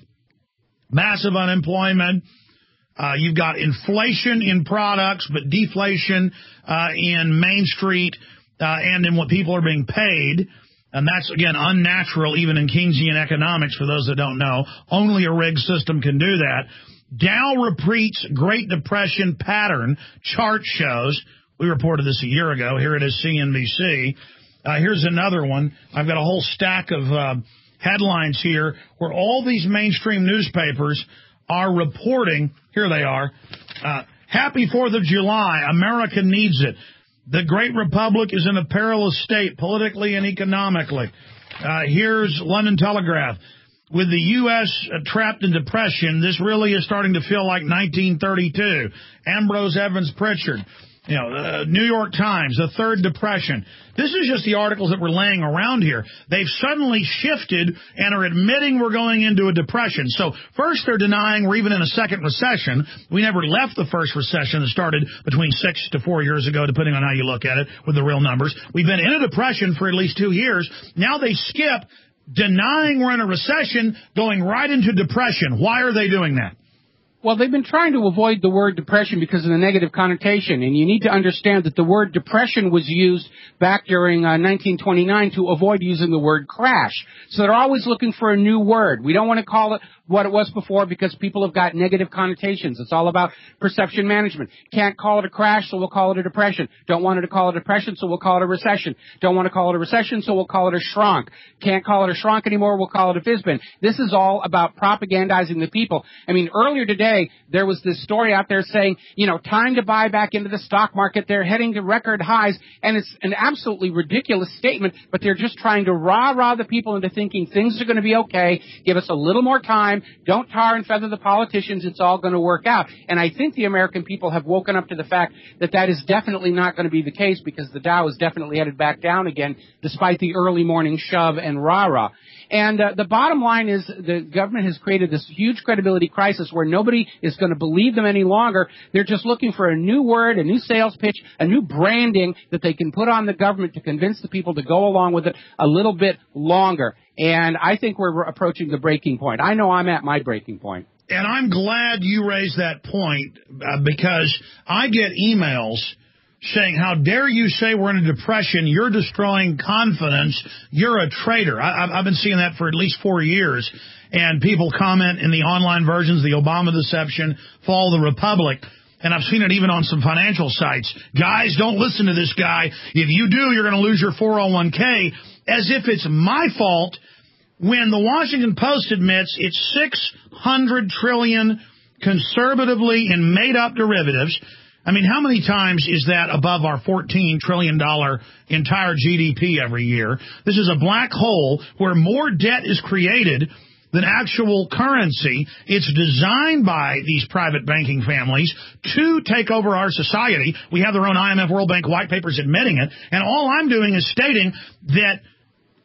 massive unemployment, uh, you've got inflation in products, but deflation uh, in Main Street uh, and in what people are being paid. And that's, again, unnatural, even in Keynesian economics, for those that don't know. Only a rigged system can do that. Dow repeats Great Depression pattern, chart shows. We reported this a year ago. Here it is, C N B C. Uh, here's another one. I've got a whole stack of uh, headlines here where all these mainstream newspapers are reporting. Here they are. Uh, Happy fourth of July. America needs it. The Great Republic is in a perilous state, politically and economically. Uh, here's London Telegraph. With the U S uh, trapped in depression, this really is starting to feel like nineteen thirty-two. Ambrose Evans Pritchard. You know, uh, New York Times, the third depression. This is just the articles that were laying around here. They've suddenly shifted and are admitting we're going into a depression. So first they're denying we're even in a second recession. We never left the first recession that started between six to four years ago, depending on how you look at it with the real numbers. We've been in a depression for at least two years. Now they skip denying we're in a recession, going right into depression. Why are they doing that? Well, they've been trying to avoid the word depression because of the negative connotation, and you need to understand that the word depression was used back during uh, nineteen twenty-nine to avoid using the word crash. So they're always looking for a new word. We don't want to call it what it was before because people have got negative connotations. It's all about perception management. Can't call it a crash, so we'll call it a depression. Don't want it to call it a depression, so we'll call it a recession. Don't want to call it a recession, so we'll call it a shrunk. Can't call it a shrunk anymore, we'll call it a fizbin. This is all about propagandizing the people. I mean, earlier today, there was this story out there saying, you know, time to buy back into the stock market. They're heading to record highs, and it's an absolutely ridiculous statement, but they're just trying to rah-rah the people into thinking things are going to be okay. Give us a little more time. Don't tar and feather the politicians. It's all going to work out. And I think the American people have woken up to the fact that that is definitely not going to be the case because the Dow is definitely headed back down again despite the early morning shove and rah-rah. And uh, the bottom line is the government has created this huge credibility crisis where nobody is going to believe them any longer. They're just looking for a new word, a new sales pitch, a new branding that they can put on the government to convince the people to go along with it a little bit longer. And I think we're approaching the breaking point. I know I'm at my breaking point. And I'm glad you raised that point uh, because I get emails saying, how dare you say we're in a depression, you're destroying confidence, you're a traitor. I, I've been seeing that for at least four years. And people comment in the online versions, the Obama deception, Fall of the Republic. And I've seen it even on some financial sites. Guys, don't listen to this guy. If you do, you're going to lose your four oh one k, as if it's my fault when the Washington Post admits it's six hundred trillion dollars conservatively in made-up derivatives. I mean, how many times is that above our fourteen trillion dollars entire G D P every year? This is a black hole where more debt is created than actual currency. It's designed by these private banking families to take over our society. We have their own I M F, World Bank white papers admitting it. And all I'm doing is stating that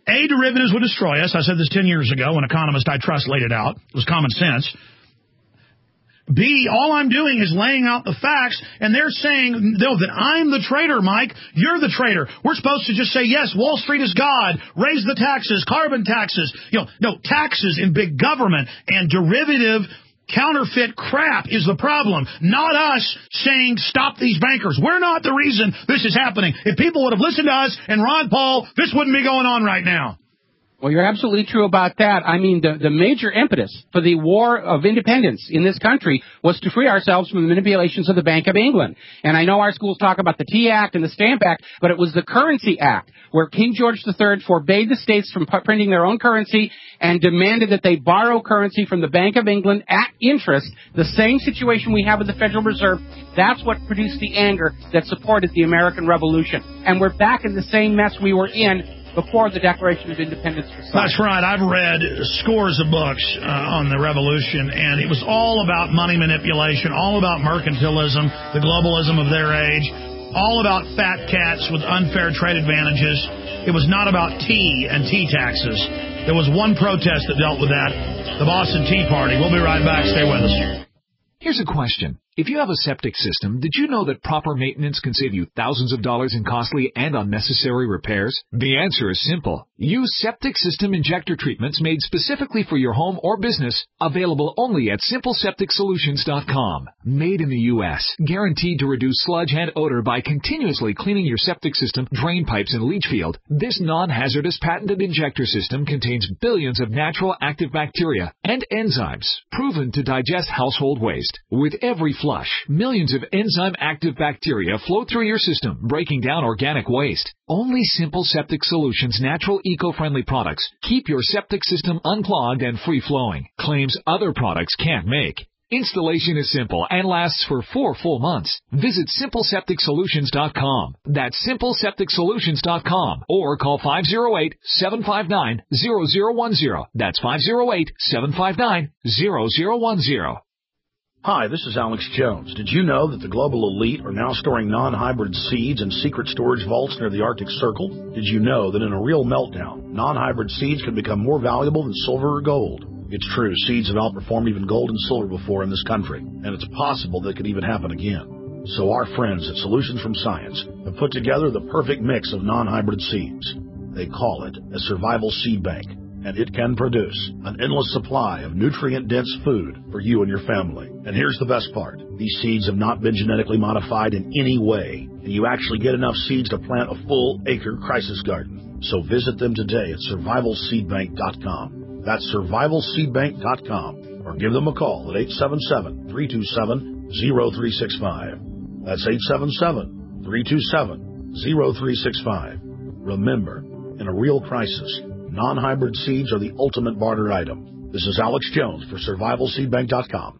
A, derivatives would destroy us. I said this ten years ago. An economist I trust laid it out. It was common sense. B, all I'm doing is laying out the facts, and they're saying, no, that I'm the traitor, Mike. You're the traitor. We're supposed to just say, yes, Wall Street is God. Raise the taxes, carbon taxes. You know, no, taxes in big government and derivative counterfeit crap is the problem, not us saying stop these bankers. We're not the reason this is happening. If people would have listened to us and Ron Paul, this wouldn't be going on right now. Well, you're absolutely true about that. I mean, the, the major impetus for the war of independence in this country was to free ourselves from the manipulations of the Bank of England. And I know our schools talk about the Tea Act and the Stamp Act, but it was the Currency Act, where King George the Third forbade the states from printing their own currency and demanded that they borrow currency from the Bank of England at interest, the same situation we have with the Federal Reserve. That's what produced the anger that supported the American Revolution. And we're back in the same mess we were in before the Declaration of Independence was signed. That's right. I've read scores of books uh, on the revolution, and it was all about money manipulation, all about mercantilism, the globalism of their age, all about fat cats with unfair trade advantages. It was not about tea and tea taxes. There was one protest that dealt with that, the Boston Tea Party. We'll be right back. Stay with us. Here's a question. If you have a septic system, did you know that proper maintenance can save you thousands of dollars in costly and unnecessary repairs? The answer is simple. Use septic system injector treatments made specifically for your home or business, available only at simple septic solutions dot com. Made in the U S, guaranteed to reduce sludge and odor by continuously cleaning your septic system, drain pipes, and leach field. This non-hazardous patented injector system contains billions of natural active bacteria and enzymes, proven to digest household waste. With every flush, millions of enzyme-active bacteria flow through your system, breaking down organic waste. Only Simple Septic Solutions natural eco-friendly products keep your septic system unclogged and free-flowing, claims other products can't make. Installation is simple and lasts for four full months. Visit simple septic solutions dot com. That's simple septic solutions dot com or call five oh eight, seven five nine, zero zero one zero. That's five oh eight, seven five nine, zero zero one zero. Hi, this is Alex Jones. Did you know that the global elite are now storing non-hybrid seeds in secret storage vaults near the Arctic Circle? Did you know that in a real meltdown, non-hybrid seeds can become more valuable than silver or gold? It's true, seeds have outperformed even gold and silver before in this country, and it's possible that could even happen again. So our friends at Solutions from Science have put together the perfect mix of non-hybrid seeds. They call it a survival seed bank, and it can produce an endless supply of nutrient-dense food for you and your family. And here's the best part. These seeds have not been genetically modified in any way, and you actually get enough seeds to plant a full-acre crisis garden. So visit them today at survival seed bank dot com. That's survival seed bank dot com, or give them a call at eight seven seven, three two seven, zero three six five. That's eight seven seven, three two seven, zero three six five. Remember, in a real crisis, non-hybrid seeds are the ultimate barter item. This is Alex Jones for survival seed bank dot com.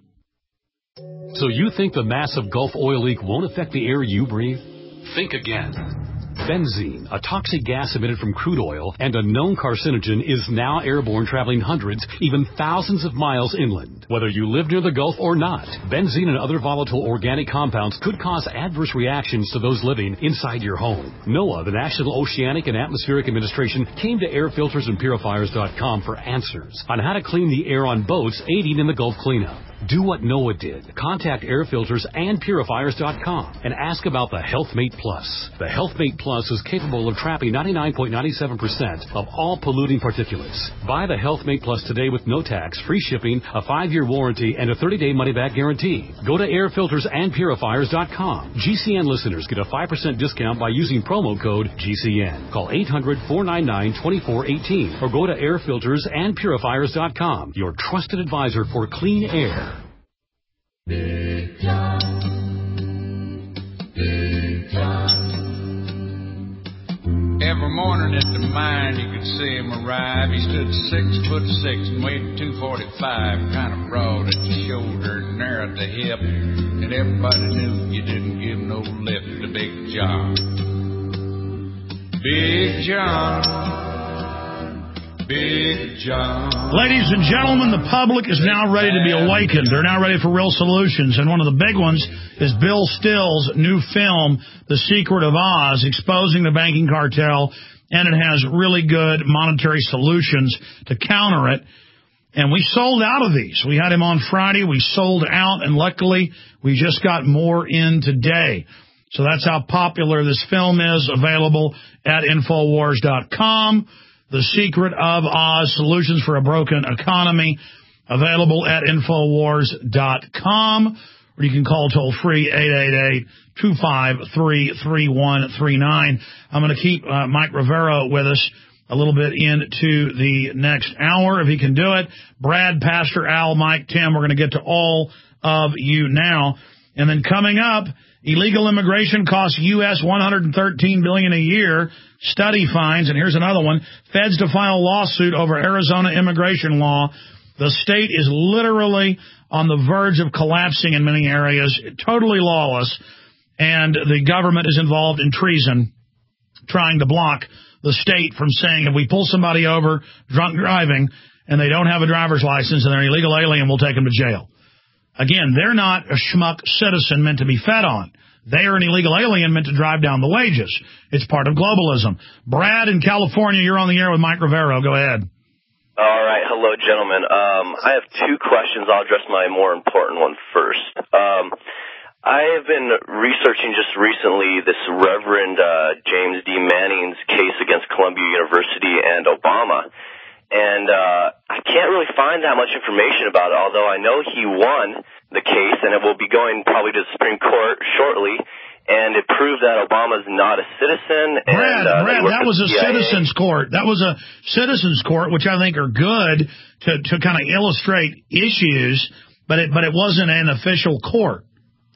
So you think the massive Gulf oil leak won't affect the air you breathe? Think again. Benzene, a toxic gas emitted from crude oil and a known carcinogen, is now airborne, traveling hundreds, even thousands of miles inland. Whether you live near the Gulf or not, benzene and other volatile organic compounds could cause adverse reactions to those living inside your home. NOAA, the National Oceanic and Atmospheric Administration, came to air filters and purifiers dot com for answers on how to clean the air on boats aiding in the Gulf cleanup. Do what NOAA did. Contact air filters and purifiers dot com and ask about the HealthMate Plus. The HealthMate Plus is capable of trapping ninety-nine point nine seven percent of all polluting particulates. Buy the HealthMate Plus today with no tax, free shipping, a five-year warranty, and a thirty-day money-back guarantee. Go to air filters and purifiers dot com. G C N listeners get a five percent discount by using promo code G C N. Call eight hundred, four nine nine, two four one eight or go to air filters and purifiers dot com, your trusted advisor for clean air. Big John, Big John. Every morning at the mine you could see him arrive. He stood six foot six and weighed two forty-five, kind of broad at the shoulder, narrow at the hip, and everybody knew you didn't give no lip to Big John. Big John. Big John. Ladies and gentlemen, the public is now ready to be awakened. They're now ready for real solutions. And one of the big ones is Bill Still's new film, The Secret of Oz, exposing the banking cartel and it has really good monetary solutions to counter it. And we sold out of these. We had him on Friday. We sold out, and luckily we just got more in today. So that's how popular this film is, available at Infowars dot com. The Secret of Oz, Solutions for a Broken Economy, available at Infowars dot com. Or you can call toll-free eight eight eight, two five three, three one three nine. I'm going to keep uh, Mike Rivera with us a little bit into the next hour, if he can do it. Brad, Pastor Al, Mike, Tim, we're going to get to all of you now. And then coming up, illegal immigration costs U S one hundred thirteen billion dollars a year. Study finds, and here's another one, feds to file lawsuit over Arizona immigration law. The state is literally on the verge of collapsing in many areas, totally lawless, and the government is involved in treason, trying to block the state from saying, if we pull somebody over drunk driving and they don't have a driver's license and they're an illegal alien, we'll take them to jail. Again, they're not a schmuck citizen meant to be fed on. They are an illegal alien meant to drive down the wages. It's part of globalism. Brad in California, you're on the air with Mike Rivera. Go ahead. All right. Hello, gentlemen. Um, I have two questions. I'll address my more important one first. Um, I have been researching just recently this Reverend uh, James D. Manning's case against Columbia University and Obama. And uh, I can't really find that much information about it, although I know he won the case, and it will be going probably to the Supreme Court shortly. And it proved that Obama's not a citizen. Brad, and, uh, Brad, that was a C I A. citizens court. That was a citizens court, which I think are good to, to kind of illustrate issues, but it, but it wasn't an official court.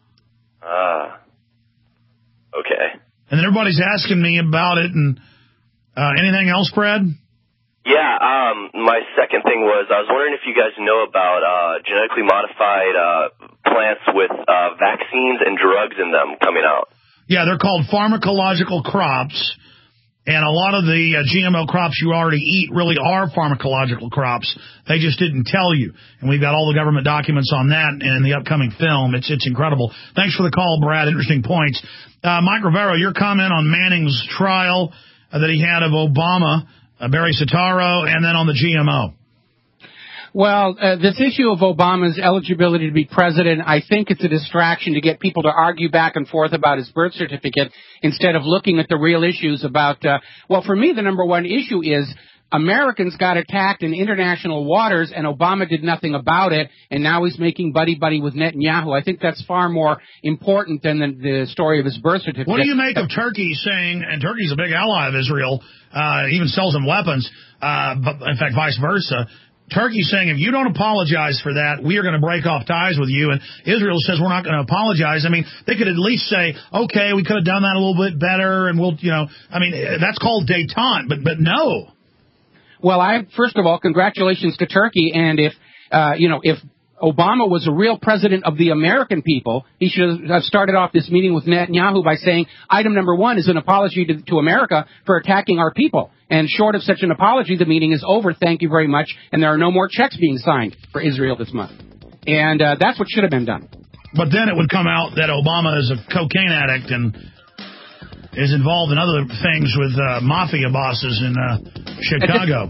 Ah, uh, okay. And then everybody's asking me about it. And uh, anything else, Brad? Yeah, um, my second thing was I was wondering if you guys know about uh, genetically modified uh, plants with uh, vaccines and drugs in them coming out. Yeah, they're called pharmacological crops. And a lot of the uh, G M O crops you already eat really are pharmacological crops. They just didn't tell you. And we've got all the government documents on that in the upcoming film. It's it's incredible. Thanks for the call, Brad. Interesting points. Uh, Mike Rivera, your comment on Manning's trial uh, that he had of Obama, uh, Barry Soetoro, and then on the G M O. Well, uh, this issue of Obama's eligibility to be president, I think it's a distraction to get people to argue back and forth about his birth certificate instead of looking at the real issues about, uh, well, for me, the number one issue is Americans got attacked in international waters, and Obama did nothing about it, and now he's making buddy-buddy with Netanyahu. I think that's far more important than the, the story of his birth certificate. What do you make of Turkey saying, and Turkey's a big ally of Israel, uh, even sells them weapons, uh, but in fact, vice versa. Turkey saying, if you don't apologize for that, we are going to break off ties with you. And Israel says, we're not going to apologize. I mean, they could at least say, okay, we could have done that a little bit better. And we'll, you know, I mean, that's called détente, but, but no. Well, I, first of all, congratulations to Turkey. And if, uh, you know, if Obama was a real president of the American people, he should have started off this meeting with Netanyahu by saying, item number one is an apology to, to America for attacking our people. And short of such an apology, the meeting is over. Thank you very much. And there are no more checks being signed for Israel this month. And uh, that's what should have been done. But then it would come out that Obama is a cocaine addict and is involved in other things with uh, mafia bosses in uh, Chicago.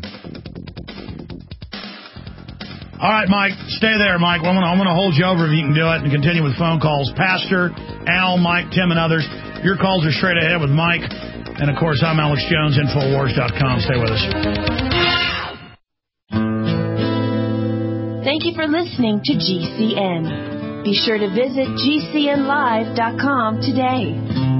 All right, Mike, stay there, Mike. I'm going to hold you over if you can do it and continue with phone calls. Pastor, Al, Mike, Tim, and others, your calls are straight ahead with Mike. And, of course, I'm Alex Jones, Infowars dot com. Stay with us. Thank you for listening to G C N. Be sure to visit G C N live dot com today.